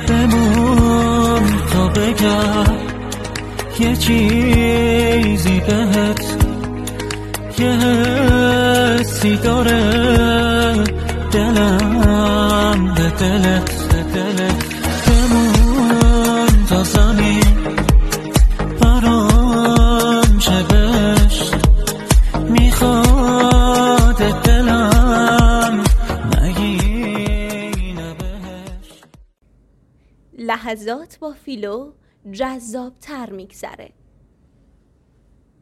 بمون تا بگم یه چیزی بهت، یه حسی داره دلم به دلت، بمون تا زمین برام چه بشت، میخواد دلم نگینه بهش. لحظات با فیلو جذاب تر میگذره.